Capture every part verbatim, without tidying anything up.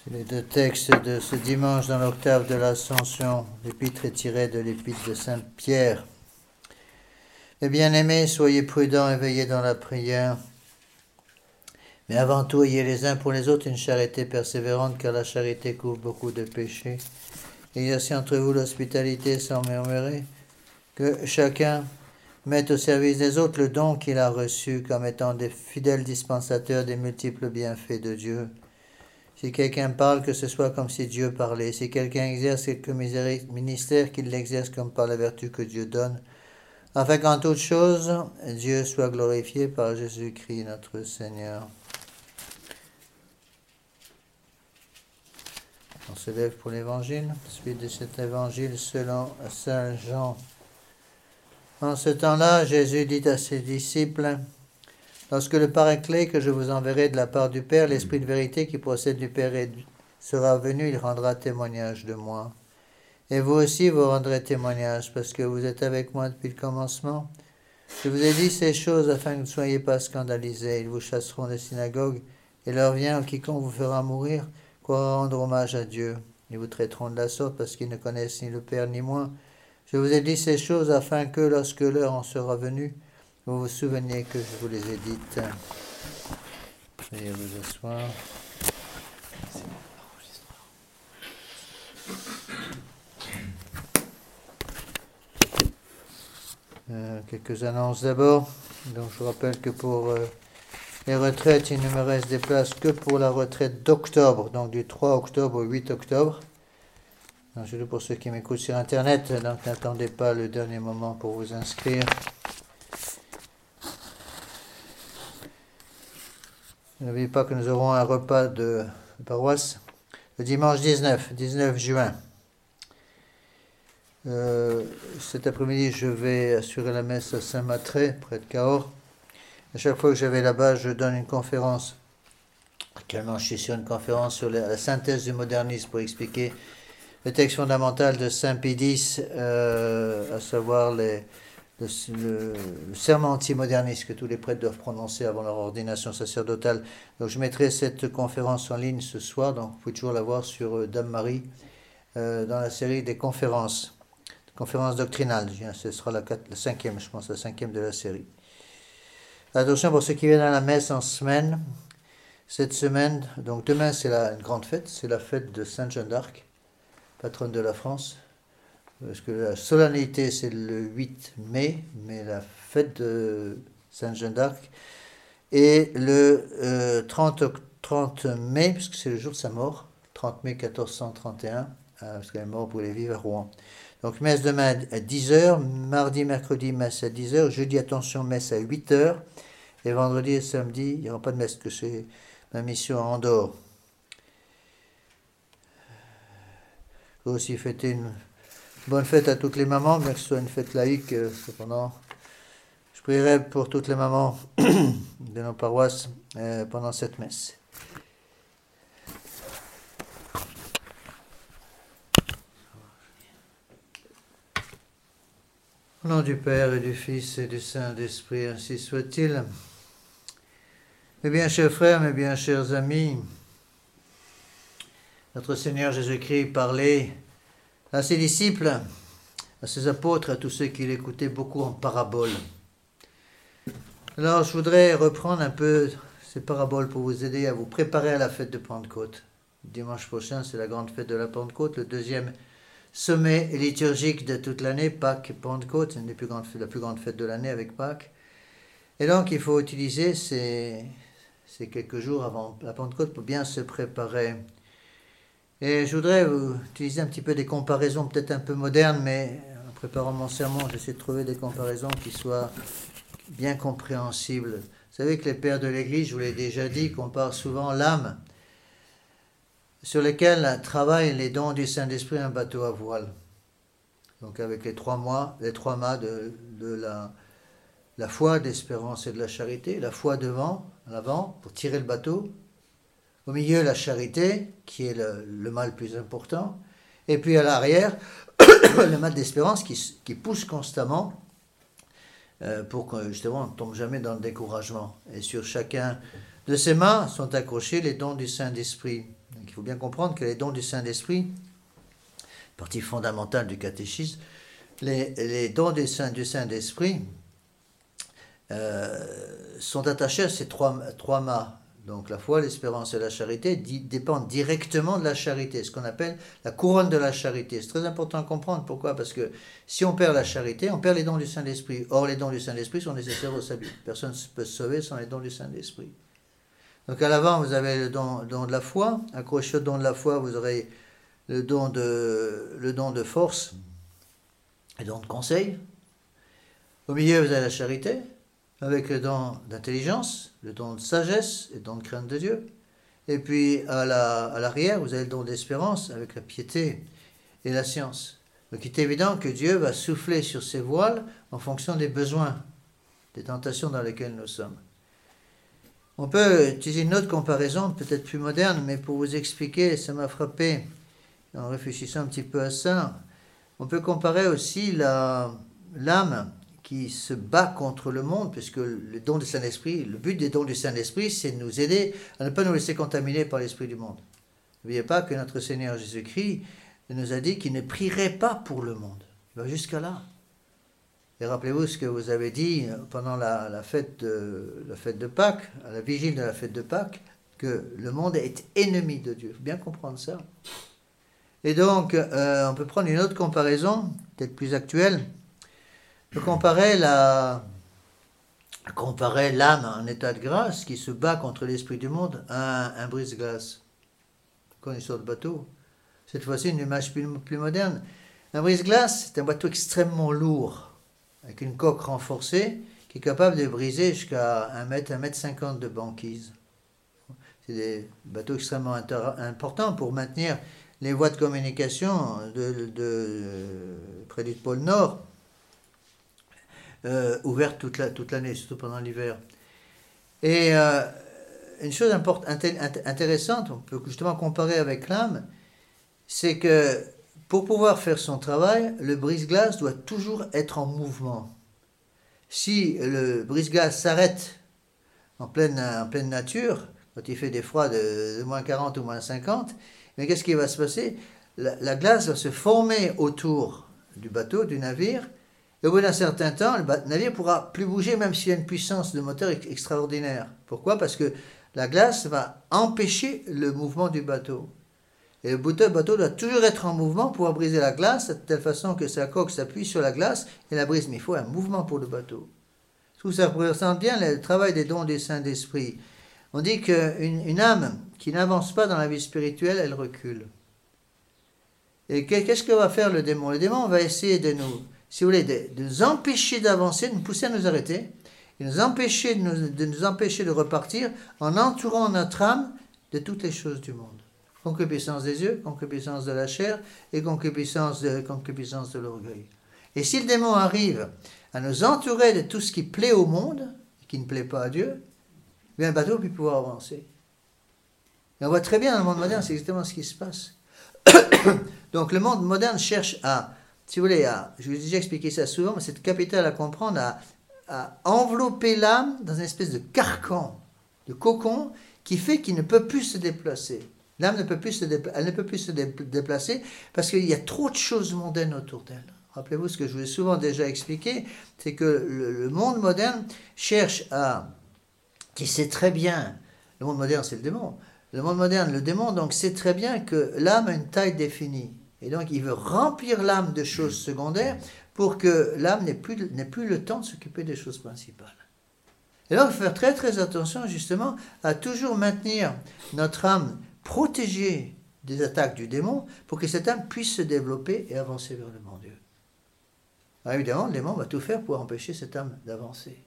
Les deux textes de ce dimanche dans l'octave de l'Ascension. L'épître est tirée de l'épître de Saint Pierre. Mes bien-aimés, soyez prudents et veillez dans la prière. Mais avant tout, ayez les uns pour les autres une charité persévérante, car la charité couvre beaucoup de péchés. Ayez aussi entre vous l'hospitalité sans murmurer, que chacun mette au service des autres le don qu'il a reçu, comme étant des fidèles dispensateurs des multiples bienfaits de Dieu. Si quelqu'un parle, que ce soit comme si Dieu parlait. Si quelqu'un exerce quelque ministère, qu'il l'exerce comme par la vertu que Dieu donne, afin qu'en toutes choses, Dieu soit glorifié par Jésus-Christ notre Seigneur. On se lève pour l'Évangile, suite de cet Évangile selon Saint Jean. En ce temps-là, Jésus dit à ses disciples: « Lorsque le Paraclet que je vous enverrai de la part du Père, l'Esprit de vérité qui procède du Père sera venu, il rendra témoignage de moi. Et vous aussi, vous rendrez témoignage, parce que vous êtes avec moi depuis le commencement. Je vous ai dit ces choses afin que vous ne soyez pas scandalisés. Ils vous chasseront des synagogues, et l'heure vient où quiconque vous fera mourir croira rendre hommage à Dieu. Ils vous traiteront de la sorte, parce qu'ils ne connaissent ni le Père ni moi. Je vous ai dit ces choses afin que, lorsque l'heure en sera venue, vous vous souveniez que je vous les ai dites. » Veuillez vous asseoir. Euh, quelques annonces d'abord. Donc je vous rappelle que pour euh, les retraites, il ne me reste des places que pour la retraite d'octobre, donc du trois octobre au huit octobre. Donc, je dis pour ceux qui m'écoutent sur Internet, donc n'attendez pas le dernier moment pour vous inscrire. N'oubliez pas que nous aurons un repas de paroisse le dimanche dix-neuf juin. Euh, cet après-midi, je vais assurer la messe à Saint-Matré, près de Cahors. À chaque fois que je vais là-bas, je donne une conférence. Actuellement, je suis sur une conférence sur la, la synthèse du modernisme pour expliquer le texte fondamental de Saint Pie X, euh, à savoir les, le, le, le serment anti-moderniste que tous les prêtres doivent prononcer avant leur ordination sacerdotale. Donc je mettrai cette conférence en ligne ce soir, donc vous pouvez toujours la voir sur euh, Dame Marie, euh, dans la série des conférences. Conférence doctrinale, ce sera la, quatre, la cinquième, je pense, la cinquième de la série. Attention pour ceux qui viennent à la messe en semaine. Cette semaine, donc demain c'est la, une grande fête, c'est la fête de Sainte Jeanne d'Arc, patronne de la France. Parce que la solennité c'est le huit mai, mais la fête de Sainte Jeanne d'Arc est le euh, trente mai, puisque c'est le jour de sa mort, trente mai quatorze cent trente et un, euh, parce qu'elle est morte pour les vivre à Rouen. Donc messe demain à dix heures, mardi, mercredi, messe à dix heures, jeudi, attention, messe à huit heures, et vendredi et samedi, il n'y aura pas de messe, que c'est ma mission à Andorre. Je vais aussi fêter une bonne fête à toutes les mamans, bien que ce soit une fête laïque, euh, cependant, je prierai pour toutes les mamans de nos paroisses euh, pendant cette messe. Au nom du Père et du Fils et du Saint-Esprit, ainsi soit-il. Mes bien chers frères, mes bien chers amis, notre Seigneur Jésus-Christ parlait à ses disciples, à ses apôtres, à tous ceux qui l'écoutaient beaucoup en paraboles. Alors je voudrais reprendre un peu ces paraboles pour vous aider à vous préparer à la fête de Pentecôte. Dimanche prochain, c'est la grande fête de la Pentecôte, le deuxième sommet liturgique de toute l'année, Pâques et Pentecôte, c'est une des plus grandes, la plus grande fête de l'année avec Pâques. Et donc il faut utiliser ces, ces quelques jours avant la Pentecôte pour bien se préparer. Et je voudrais vous utiliser un petit peu des comparaisons peut-être un peu modernes, mais en préparant mon sermon, j'essaie de trouver des comparaisons qui soient bien compréhensibles. Vous savez que les pères de l'Église, je vous l'ai déjà dit, comparent souvent l'âme sur lesquels travaillent les dons du Saint-Esprit, un bateau à voile. Donc avec les trois mois, les trois mâts de, de la, la foi, de l'espérance et de la charité. La foi devant, à l'avant, pour tirer le bateau. Au milieu, la charité, qui est le, le mât le plus important. Et puis à l'arrière, le mât d'espérance qui, qui pousse constamment euh, pour que justement on ne tombe jamais dans le découragement. Et sur chacun de ces mâts sont accrochés les dons du Saint-Esprit. Donc, il faut bien comprendre que les dons du Saint-Esprit, partie fondamentale du catéchisme, les, les dons du Saint-Esprit euh, sont attachés à ces trois, trois mâts. Donc la foi, l'espérance et la charité dépendent directement de la charité, ce qu'on appelle la couronne de la charité. C'est très important à comprendre. Pourquoi? Parce que si on perd la charité, on perd les dons du Saint-Esprit. Or, les dons du Saint-Esprit sont nécessaires au salut. Personne ne peut se sauver sans les dons du Saint-Esprit. Donc à l'avant, vous avez le don, don de la foi. Accroché au don de la foi, vous aurez le don de, le don de force, le don de conseil. Au milieu, vous avez la charité, avec le don d'intelligence, le don de sagesse et le don de crainte de Dieu. Et puis à la, à l'arrière, vous avez le don d'espérance avec la piété et la science. Donc il est évident que Dieu va souffler sur ces voiles en fonction des besoins, des tentations dans lesquelles nous sommes. On peut utiliser une autre comparaison, peut-être plus moderne, mais pour vous expliquer, ça m'a frappé en réfléchissant un petit peu à ça. On peut comparer aussi la, l'âme qui se bat contre le monde, puisque le don du Saint-Esprit, le but des dons du Saint-Esprit, c'est de nous aider à ne pas nous laisser contaminer par l'esprit du monde. N'oubliez pas que notre Seigneur Jésus-Christ nous a dit qu'il ne prierait pas pour le monde. Il va jusqu'à là. Et rappelez-vous ce que vous avez dit pendant la, la, fête de, la fête de Pâques, à la vigile de la fête de Pâques, que le monde est ennemi de Dieu. Il faut bien comprendre ça. Et donc, euh, on peut prendre une autre comparaison, peut-être plus actuelle. On peut comparer, la, comparer l'âme en état de grâce qui se bat contre l'esprit du monde à un, un brise-glace. Comme une sorte de bateau. Cette fois-ci, une image plus, plus moderne. Un brise-glace, c'est un bateau extrêmement lourd, avec une coque renforcée, qui est capable de briser jusqu'à un mètre, un mètre cinquante de banquise. C'est des bateaux extrêmement importants pour maintenir les voies de communication de, de, de, près du pôle Nord, euh, ouvertes toute, la, toute l'année, surtout pendant l'hiver. Et euh, une chose import, inté, intéressante, on peut justement comparer avec l'âme, c'est que pour pouvoir faire son travail, le brise-glace doit toujours être en mouvement. Si le brise-glace s'arrête en pleine, en pleine nature, quand il fait des froids de, de moins quarante ou moins cinquante, mais qu'est-ce qui va se passer? la, la glace va se former autour du bateau, du navire, et au bout d'un certain temps, le navire ne pourra plus bouger, même s'il y a une puissance de moteur extraordinaire. Pourquoi? Parce que la glace va empêcher le mouvement du bateau. Et le bateau doit toujours être en mouvement pour pouvoir briser la glace, de telle façon que sa coque s'appuie sur la glace et la brise. Mais il faut un mouvement pour le bateau. Tout ça représente bien le travail des dons du Saint-Esprit. On dit qu'une une âme qui n'avance pas dans la vie spirituelle, elle recule. Et qu'est-ce que va faire le démon? Le démon va essayer de nous, si vous voulez, de, de nous empêcher d'avancer, de nous pousser à nous arrêter, et nous empêcher de nous, de nous empêcher de repartir en entourant notre âme de toutes les choses du monde. Concupiscence des yeux, concupiscence de la chair et concupiscence de, concupiscence de l'orgueil. Et si le démon arrive à nous entourer de tout ce qui plaît au monde, et qui ne plaît pas à Dieu, bien le bateau peut pouvoir avancer. Et on voit très bien dans le monde moderne, c'est exactement ce qui se passe. Donc le monde moderne cherche à, si vous voulez, à, je vous ai déjà expliqué ça souvent, mais c'est capital à comprendre, à, à envelopper l'âme dans une espèce de carcan, de cocon, qui fait qu'il ne peut plus se déplacer. L'âme ne peut plus se dépla- elle ne peut plus se dé- déplacer parce qu'il y a trop de choses mondaines autour d'elle. Rappelez-vous ce que je vous ai souvent déjà expliqué, c'est que le, le monde moderne cherche à, qui sait très bien, le monde moderne c'est le démon, le monde moderne, le démon, donc sait très bien que l'âme a une taille définie. Et donc il veut remplir l'âme de choses secondaires pour que l'âme n'ait plus, n'ait plus le temps de s'occuper des choses principales. Et donc il faut faire très très attention justement à toujours maintenir notre âme protégée des attaques du démon pour que cette âme puisse se développer et avancer vers le bon Dieu. Alors évidemment, le démon va tout faire pour empêcher cette âme d'avancer.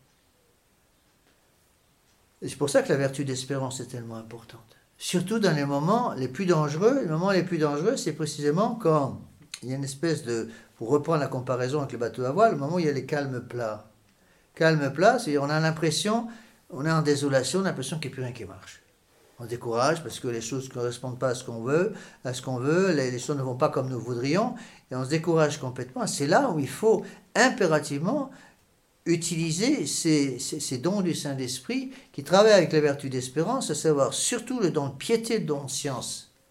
Et c'est pour ça que la vertu d'espérance est tellement importante. Surtout dans les moments les plus dangereux. Les moments les plus dangereux, c'est précisément quand il y a une espèce de, pour reprendre la comparaison avec le bateau à voile, le moment où il y a les calmes plats. Calme plat, c'est-à-dire on a l'impression, on est en désolation, on a l'impression qu'il n'y a plus rien qui marche. On se décourage parce que les choses ne correspondent pas à ce qu'on veut, à ce qu'on veut, les, les choses ne vont pas comme nous voudrions, et on se décourage complètement. C'est là où il faut impérativement utiliser ces, ces, ces dons du Saint-Esprit qui travaillent avec les vertus d'espérance, à savoir surtout le don de piété, le don de science.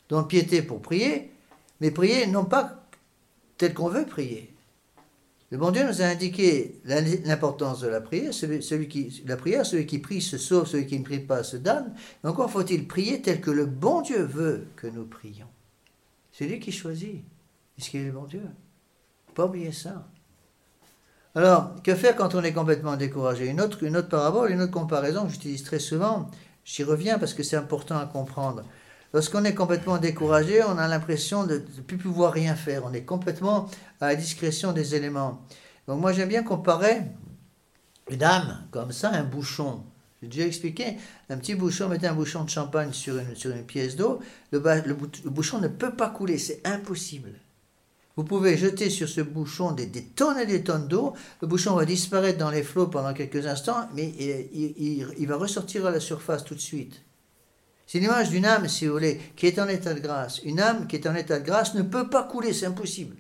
Donc piété pour prier, mais prier non pas tel qu'on veut prier. Le bon Dieu nous a indiqué l'importance de la prière. Celui, celui qui, la prière, celui qui prie se sauve, celui qui ne prie pas se damne. Mais encore faut-il prier tel que le bon Dieu veut que nous prions. C'est lui qui choisit, puisqu'il est le bon Dieu. Il ne faut pas oublier ça. Alors, que faire quand on est complètement découragé? Une autre, une autre parabole, une autre comparaison que j'utilise très souvent, j'y reviens parce que c'est important à comprendre. Lorsqu'on est complètement découragé, on a l'impression de ne plus pouvoir rien faire. On est complètement à la discrétion des éléments. Donc moi, j'aime bien comparer une âme comme ça, un bouchon. J'ai déjà expliqué, un petit bouchon, mettez un bouchon de champagne sur une, sur une pièce d'eau, le, le, le bouchon ne peut pas couler, c'est impossible. Vous pouvez jeter sur ce bouchon des, des tonnes et des tonnes d'eau, le bouchon va disparaître dans les flots pendant quelques instants, mais il, il, il va ressortir à la surface tout de suite. C'est l'image d'une âme, si vous voulez, qui est en état de grâce. Une âme qui est en état de grâce ne peut pas couler, c'est impossible.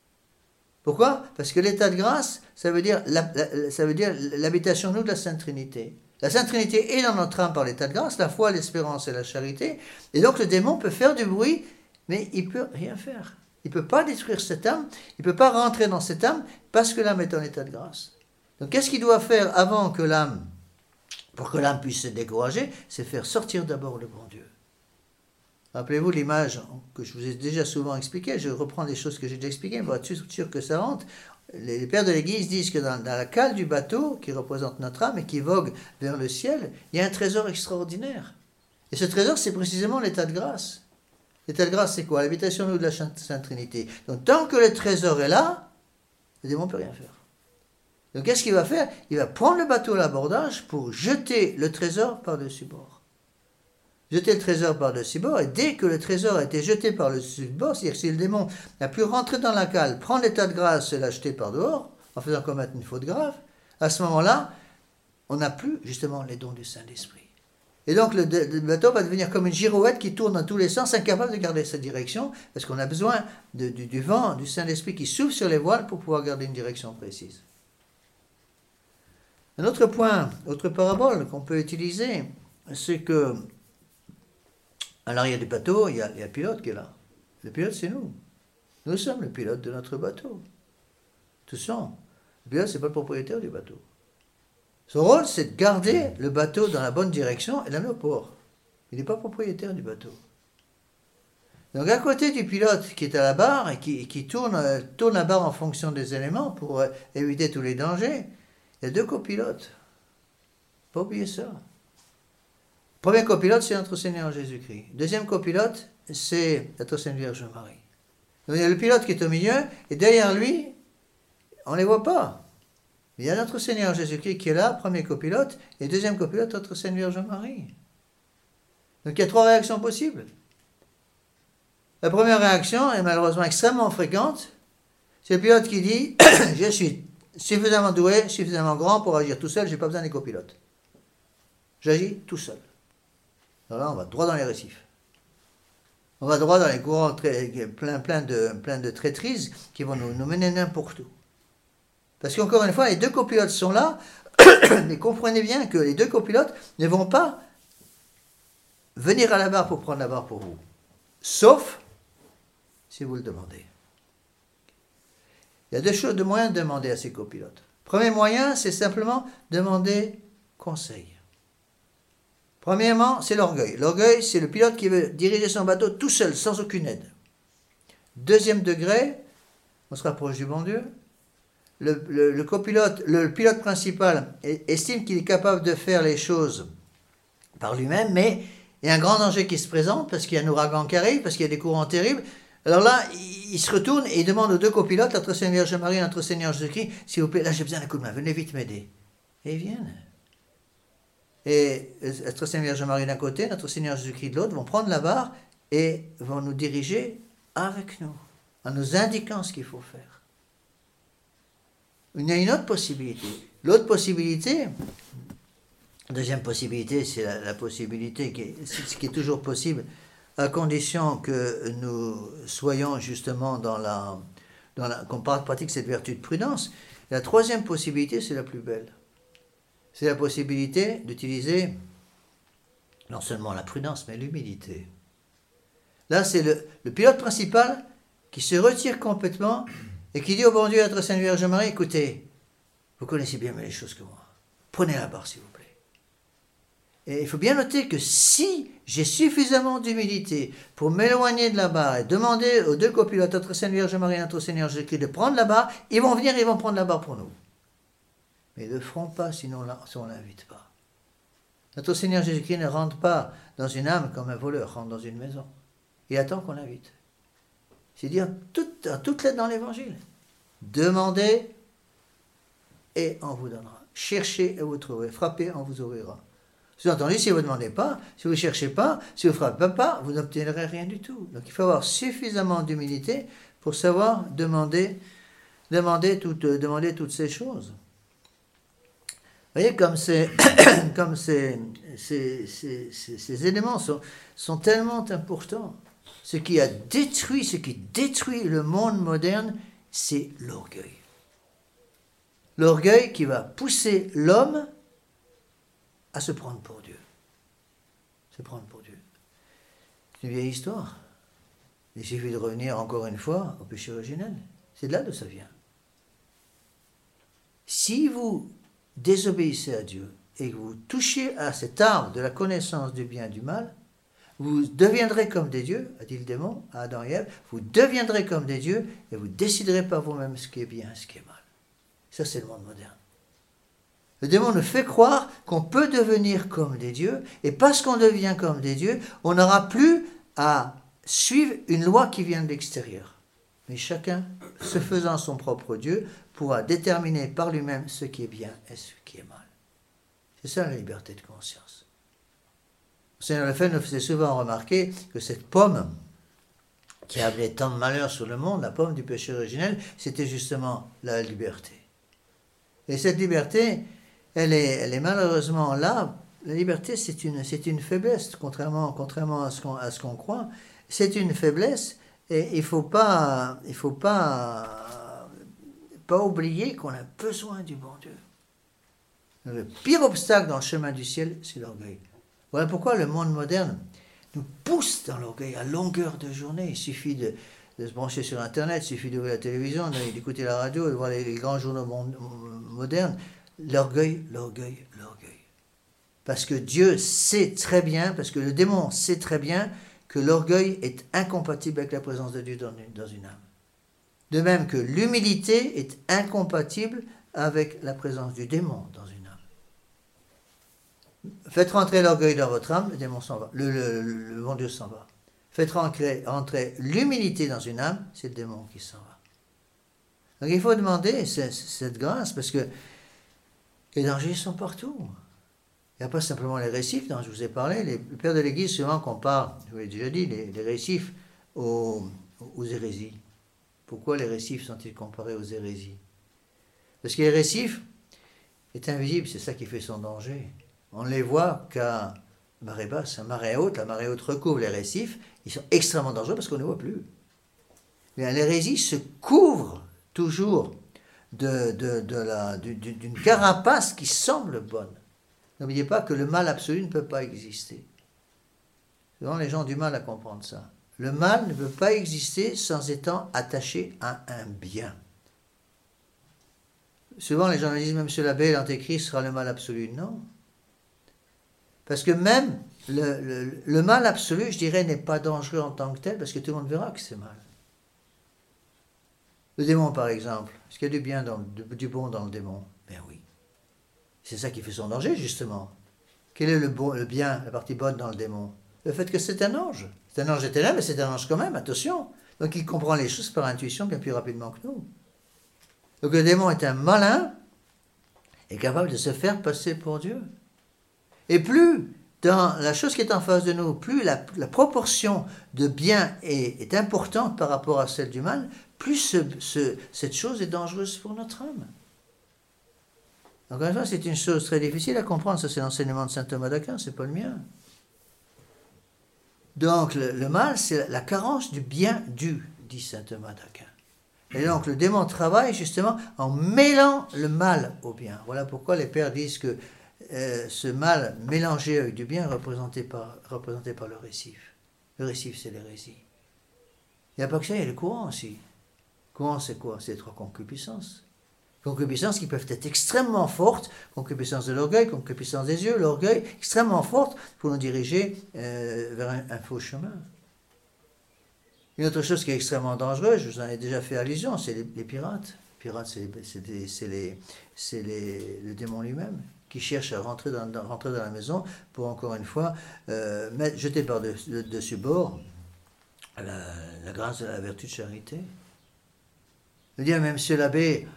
Pourquoi? Parce que l'état de grâce, ça veut dire, la, la, ça veut dire l'habitation nous de la Sainte Trinité. La Sainte Trinité est dans notre âme par l'état de grâce, la foi, l'espérance et la charité. Et donc le démon peut faire du bruit, mais il ne peut rien faire. Il ne peut pas détruire cette âme, il ne peut pas rentrer dans cette âme parce que l'âme est en état de grâce. Donc qu'est-ce qu'il doit faire avant que l'âme... Pour que l'âme puisse se décourager, c'est faire sortir d'abord le bon Dieu. Rappelez-vous l'image que je vous ai déjà souvent expliquée, je reprends des choses que j'ai déjà expliquées, pour être sûr que ça rentre. Les pères de l'Église disent que dans, dans la cale du bateau, qui représente notre âme et qui vogue vers le ciel, il y a un trésor extraordinaire. Et ce trésor, c'est précisément l'état de grâce. L'état de grâce, c'est quoi? L'habitation de la Sainte Trinité. Donc tant que le trésor est là, le démon ne peut rien faire. Donc qu'est-ce qu'il va faire? Il va prendre le bateau à l'abordage pour jeter le trésor par-dessus bord. Jeter le trésor par-dessus bord, et dès que le trésor a été jeté par-dessus bord, c'est-à-dire que si le démon n'a pu rentrer dans la cale, prendre l'état de grâce et l'acheter par dehors, en faisant commettre une faute grave, à ce moment-là, on n'a plus justement les dons du Saint-Esprit. Et donc le, le bateau va devenir comme une girouette qui tourne dans tous les sens, incapable de garder sa direction, parce qu'on a besoin de, du, du vent, du Saint-Esprit qui souffle sur les voiles pour pouvoir garder une direction précise. Un autre point, autre parabole qu'on peut utiliser, c'est que à l'arrière du bateau, il y, a, il y a le pilote qui est là. Le pilote, c'est nous. Nous sommes le pilote de notre bateau. Tout ça. Le pilote, ce n'est pas le propriétaire du bateau. Son rôle, c'est de garder le bateau dans la bonne direction et l'amener au port. Il n'est pas propriétaire du bateau. Donc à côté du pilote qui est à la barre et qui, qui tourne, tourne la barre en fonction des éléments pour éviter tous les dangers, il y a deux copilotes. Pas oublier ça. Premier copilote, c'est notre Seigneur Jésus-Christ. Deuxième copilote, c'est notre Sainte Vierge Marie. Donc il y a le pilote qui est au milieu, et derrière lui, on ne les voit pas. Mais il y a notre Seigneur Jésus-Christ qui est là, premier copilote, et deuxième copilote, notre Sainte Vierge Marie. Donc il y a trois réactions possibles. La première réaction est malheureusement extrêmement fréquente. C'est le pilote qui dit « Je suis suffisamment doué, suffisamment grand pour agir tout seul, je n'ai pas besoin des copilotes. J'agis tout seul. » Alors là, on va droit dans les récifs. On va droit dans les courants très, plein, plein, de, plein de traîtrises qui vont nous, nous mener n'importe où. Parce qu'encore une fois, les deux copilotes sont là, mais comprenez bien que les deux copilotes ne vont pas venir à la barre pour prendre la barre pour vous. Sauf si vous le demandez. Il y a deux choses, deux moyens de demander à ces copilotes. Premier moyen, c'est simplement demander conseil. Premièrement, c'est l'orgueil. L'orgueil, c'est le pilote qui veut diriger son bateau tout seul, sans aucune aide. Deuxième degré, on se rapproche du bon Dieu. Le, le, le copilote, le pilote principal estime qu'il est capable de faire les choses par lui-même, mais il y a un grand danger qui se présente parce qu'il y a un ouragan qui arrive, parce qu'il y a des courants terribles. Alors là, il se retourne et il demande aux deux copilotes, notre Seigneur Vierge Marie et notre Seigneur Jésus-Christ, s'il vous plaît, là j'ai besoin d'un coup de main, venez vite m'aider. Et ils viennent. Et notre Seigneur Vierge Marie d'un côté, notre Seigneur Jésus-Christ de l'autre, vont prendre la barre et vont nous diriger avec nous, en nous indiquant ce qu'il faut faire. Il y a une autre possibilité. L'autre possibilité, deuxième possibilité, c'est la, la possibilité, qui est, ce qui est toujours possible, à condition que nous soyons justement dans la... Dans la qu'on pratique cette vertu de prudence. La troisième possibilité, c'est la plus belle. C'est la possibilité d'utiliser non seulement la prudence, mais l'humilité. Là, c'est le, le pilote principal qui se retire complètement et qui dit au bon Dieu, à notre Sainte Vierge Marie, écoutez, vous connaissez bien mieux les choses que moi. Prenez la barre, s'il vous plaît. Et il faut bien noter que si j'ai suffisamment d'humilité pour m'éloigner de la barre et demander aux deux copilotes, notre Sainte Vierge Marie et notre Seigneur Jésus-Christ, de prendre la barre, ils vont venir et ils vont prendre la barre pour nous. Mais ils ne le feront pas sinon si on ne l'invite pas. Notre Seigneur Jésus-Christ ne rentre pas dans une âme comme un voleur rentre dans une maison. Il attend qu'on l'invite. C'est dire tout, toute lettre dans l'Évangile. Demandez et on vous donnera. Cherchez et vous trouverez. Frappez, on vous ouvrira. Sous-entendu, si vous ne demandez pas, si vous ne cherchez pas, si vous ne frappez pas, vous n'obtiendrez rien du tout. Donc il faut avoir suffisamment d'humilité pour savoir demander, demander, toutes, demander toutes ces choses. Vous voyez, comme, ces, comme ces, ces, ces, ces, ces éléments sont, sont tellement importants. Ce qui a détruit, ce qui détruit le monde moderne, c'est l'orgueil. L'orgueil qui va pousser l'homme à se prendre pour Dieu. Se prendre pour Dieu. C'est une vieille histoire. Il suffit de revenir encore une fois au péché originel. C'est de là d'où ça vient. Si vous désobéissez à Dieu et que vous touchez à cet arbre de la connaissance du bien et du mal, vous deviendrez comme des dieux, a dit le démon à Adam et Ève, vous deviendrez comme des dieux et vous déciderez par vous-même ce qui est bien et ce qui est mal. Ça, c'est le monde moderne. Le démon nous fait croire qu'on peut devenir comme des dieux, et parce qu'on devient comme des dieux, on n'aura plus à suivre une loi qui vient de l'extérieur. Mais chacun, se faisant son propre Dieu, pourra déterminer par lui-même ce qui est bien et ce qui est mal. C'est ça la liberté de conscience. Le Seigneur Lefebvre nous faisait souvent remarquer que cette pomme qui a amené tant de malheur sur le monde, la pomme du péché originel, c'était justement la liberté. Et cette liberté, elle est, elle est malheureusement là. La liberté, c'est une, c'est une faiblesse, contrairement, contrairement à ce qu'on, à ce qu'on croit. C'est une faiblesse et il ne faut pas, il faut pas, pas oublier qu'on a besoin du bon Dieu. Le pire obstacle dans le chemin du ciel, c'est l'orgueil. Voilà pourquoi le monde moderne nous pousse dans l'orgueil à longueur de journée. Il suffit de, de se brancher sur Internet, il suffit d'ouvrir la télévision, d'écouter la radio, de voir les, les grands journaux modernes. L'orgueil, l'orgueil, l'orgueil. Parce que Dieu sait très bien, parce que le démon sait très bien que l'orgueil est incompatible avec la présence de Dieu dans une, dans une âme. De même que l'humilité est incompatible avec la présence du démon dans une âme. Faites rentrer l'orgueil dans votre âme, le démon s'en va, le, le, le, le bon Dieu s'en va. Faites rentrer, rentrer l'humilité dans une âme, c'est le démon qui s'en va. Donc il faut demander cette, cette grâce, parce que les dangers sont partout. Il n'y a pas simplement les récifs dont je vous ai parlé. Les, le père de l'Église, souvent qu'on parle, je vous l'ai déjà dit, les, les récifs aux, aux hérésies. Pourquoi les récifs sont-ils comparés aux hérésies? Parce que les récifs est invisible, c'est ça qui fait son danger. On ne les voit qu'à marée basse, à marée haute. La marée haute recouvre les récifs. Ils sont extrêmement dangereux parce qu'on ne les voit plus. Mais l'hérésie se couvre toujours de, de, de la, d'une carapace qui semble bonne. N'oubliez pas que le mal absolu ne peut pas exister. Souvent, les gens ont du mal à comprendre ça. Le mal ne peut pas exister sans étant attaché à un bien. Souvent, les gens disent, même Monsieur l'abbé, l'antéchrist sera le mal absolu. Non. Parce que même le, le, le mal absolu, je dirais, n'est pas dangereux en tant que tel, parce que tout le monde verra que c'est mal. Le démon, par exemple, est-ce qu'il y a du bien, dans, du bon dans le démon? Ben oui. C'est ça qui fait son danger, justement. Quel est le, bon, le bien, la partie bonne dans le démon? Le fait que c'est un ange. C'est un ange éternel, mais c'est un ange quand même, attention. Donc il comprend les choses par intuition bien plus rapidement que nous. Donc le démon est un malin, est capable de se faire passer pour Dieu. Et plus, dans la chose qui est en face de nous, plus la, la proportion de bien est, est importante par rapport à celle du mal, plus ce, ce, cette chose est dangereuse pour notre âme. Encore une fois, c'est une chose très difficile à comprendre. Ça, c'est l'enseignement de saint Thomas d'Aquin, c'est pas le mien. Donc, le, le mal, c'est la carence du bien dû, dit saint Thomas d'Aquin. Et donc, le démon travaille justement en mêlant le mal au bien. Voilà pourquoi les pères disent que euh, ce mal mélangé avec du bien est représenté par, représenté par le récif. Le récif, c'est l'hérésie. Il n'y a pas que ça, il y a le courant aussi. Le courant, c'est quoi? C'est les trois concupiscences. Concupiscences qui peuvent être extrêmement fortes, concupiscence de l'orgueil, concupiscence des yeux, l'orgueil, extrêmement fortes pour nous diriger euh, vers un, un faux chemin. Une autre chose qui est extrêmement dangereuse, je vous en ai déjà fait allusion, c'est les, les pirates. Les pirates, c'est, c'est, les, c'est, les, c'est les, le démon lui-même qui cherche à rentrer dans, dans, rentrer dans la maison pour, encore une fois, euh, mettre, jeter par-dessus bord la, la grâce de la vertu de charité. Je veux dire, même monsieur l'abbé,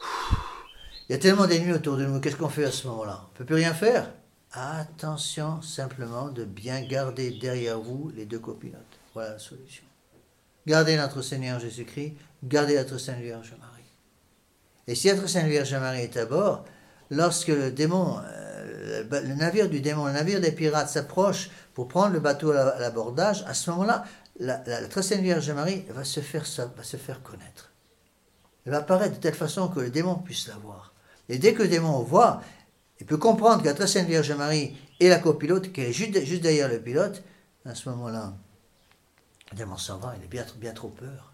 il y a tellement d'ennemis autour de nous, qu'est-ce qu'on fait à ce moment-là? On ne peut plus rien faire. Attention simplement de bien garder derrière vous les deux copilotes. Voilà la solution. Gardez notre Seigneur Jésus-Christ, gardez notre Sainte Vierge Marie. Et si notre Sainte Vierge Marie est à bord, lorsque le démon, euh, le navire du démon, le navire des pirates s'approche pour prendre le bateau à l'abordage, à ce moment-là, la, la, la très Sainte Vierge Marie va se faire, va se faire connaître. Elle va apparaître de telle façon que le démon puisse la voir. Et dès que le démon voit, il peut comprendre que la très Sainte Vierge Marie est la copilote, qu'elle est juste, juste derrière le pilote. À ce moment-là, le démon s'en va, il a bien, bien trop peur.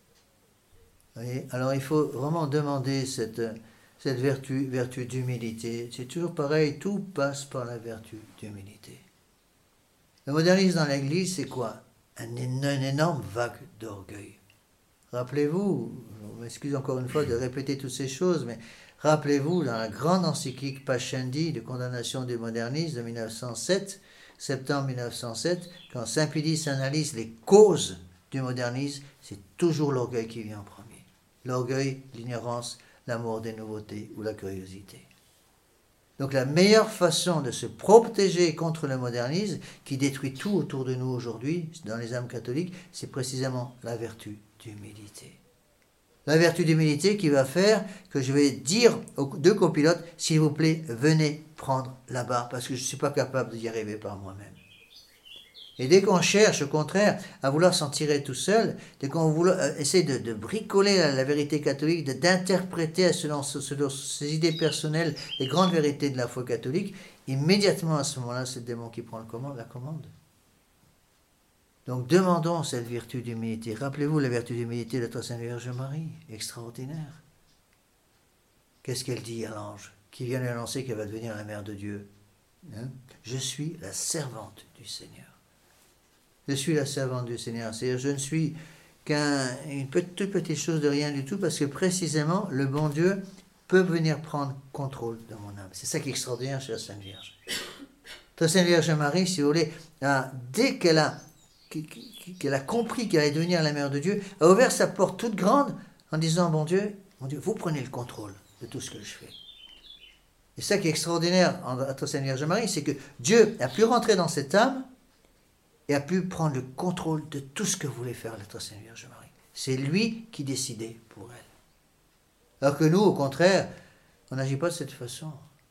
Vous voyez? Alors il faut vraiment demander cette, cette vertu, vertu d'humilité. C'est toujours pareil, tout passe par la vertu d'humilité. Le modernisme dans l'Église, c'est quoi? Un, une énorme vague d'orgueil. Rappelez-vous, je m'excuse encore une fois de répéter toutes ces choses, mais rappelez-vous, dans la grande encyclique Pascendi de condamnation du modernisme de mille neuf cent sept, septembre mille neuf cent sept, quand Saint Pie analyse les causes du modernisme, c'est toujours l'orgueil qui vient en premier. L'orgueil, l'ignorance, l'amour des nouveautés ou la curiosité. Donc la meilleure façon de se protéger contre le modernisme, qui détruit tout autour de nous aujourd'hui, dans les âmes catholiques, c'est précisément la vertu d'humilité. La vertu d'humilité qui va faire que je vais dire aux deux copilotes, s'il vous plaît, venez prendre la barre, parce que je ne suis pas capable d'y arriver par moi-même. Et dès qu'on cherche, au contraire, à vouloir s'en tirer tout seul, dès qu'on vouloir, essaie de, de bricoler la, la vérité catholique, de, d'interpréter selon, selon ses idées personnelles les grandes vérités de la foi catholique, immédiatement à ce moment-là, c'est le démon qui prend le commande, la commande. Donc demandons cette vertu d'humilité. Rappelez-vous la vertu d'humilité de notre Sainte Vierge Marie, extraordinaire. Qu'est-ce qu'elle dit à l'ange qui vient lui annoncer qu'elle va devenir la mère de Dieu? Hein? Je suis la servante du Seigneur. Je suis la servante du Seigneur. C'est-à-dire, je ne suis qu'une toute petite chose de rien du tout, parce que précisément, le bon Dieu peut venir prendre contrôle de mon âme. C'est ça qui est extraordinaire chez la Sainte Vierge. La Sainte Vierge Marie, si vous voulez, a, dès qu'elle a, qu'elle a compris qu'elle allait devenir la mère de Dieu, a ouvert sa porte toute grande en disant, bon Dieu, mon Dieu, vous prenez le contrôle de tout ce que je fais. Et ça qui est extraordinaire entre Sainte Vierge Marie, c'est que Dieu a pu rentrer dans cette âme et a pu prendre le contrôle de tout ce que voulait faire notre Sainte Vierge Marie. C'est lui qui décidait pour elle. Alors que nous, au contraire, on n'agit pas de cette façon.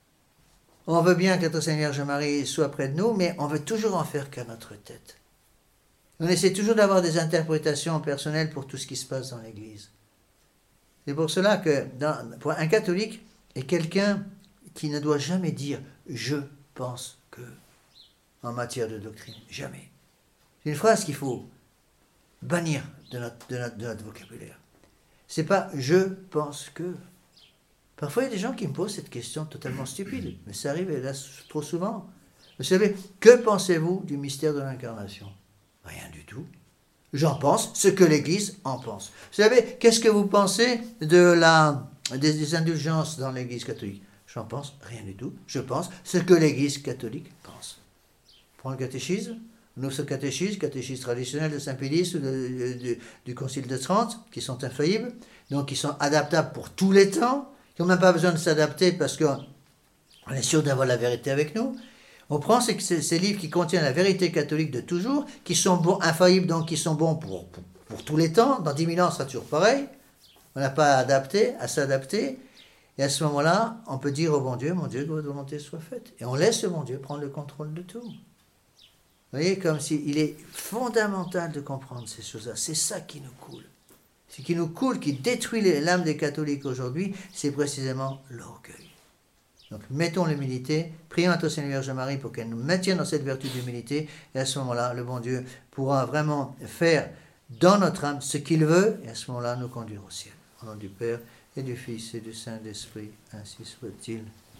On veut bien que notre Sainte Vierge Marie soit près de nous, mais on veut toujours en faire qu'à notre tête. On essaie toujours d'avoir des interprétations personnelles pour tout ce qui se passe dans l'Église. C'est pour cela que dans, pour un catholique est quelqu'un qui ne doit jamais dire « je pense que » en matière de doctrine. Jamais. C'est une phrase qu'il faut bannir de notre, de notre, de notre vocabulaire. C'est pas « je pense que ». Parfois, il y a des gens qui me posent cette question totalement stupide, mais ça arrive hélas trop souvent. Vous savez, que pensez-vous du mystère de l'incarnation? Rien du tout. J'en pense ce que l'Église en pense. Vous savez, qu'est-ce que vous pensez de la, des, des indulgences dans l'Église catholique? J'en pense rien du tout. Je pense ce que l'Église catholique pense. Prends le catéchisme, on ouvre ce catéchisme, catéchisme traditionnel de Saint-Pédis ou de, de, de, du Concile de Trente, qui sont infaillibles, donc qui sont adaptables pour tous les temps, qui n'ont même pas besoin de s'adapter parce qu'on est sûr d'avoir la vérité avec nous. On prend ces, ces, ces livres qui contiennent la vérité catholique de toujours, qui sont bons, infaillibles, donc qui sont bons pour, pour, pour tous les temps. Dans dix mille ans, ça sera toujours pareil. On n'a pas à adapter, à s'adapter. Et à ce moment-là, on peut dire au bon Dieu, mon Dieu, que votre volonté soit faite. Et on laisse le bon Dieu prendre le contrôle de tout. Vous voyez, comme s'il est fondamental de comprendre ces choses-là. C'est ça qui nous coule. Ce qui nous coule, qui détruit l'âme des catholiques aujourd'hui, c'est précisément l'orgueil. Donc mettons l'humilité, prions à toi Seigneur Vierge Marie pour qu'elle nous maintienne dans cette vertu d'humilité, et à ce moment-là, le bon Dieu pourra vraiment faire dans notre âme ce qu'il veut, et à ce moment-là, nous conduire au ciel. Au nom du Père, et du Fils, et du Saint-Esprit, ainsi soit-il.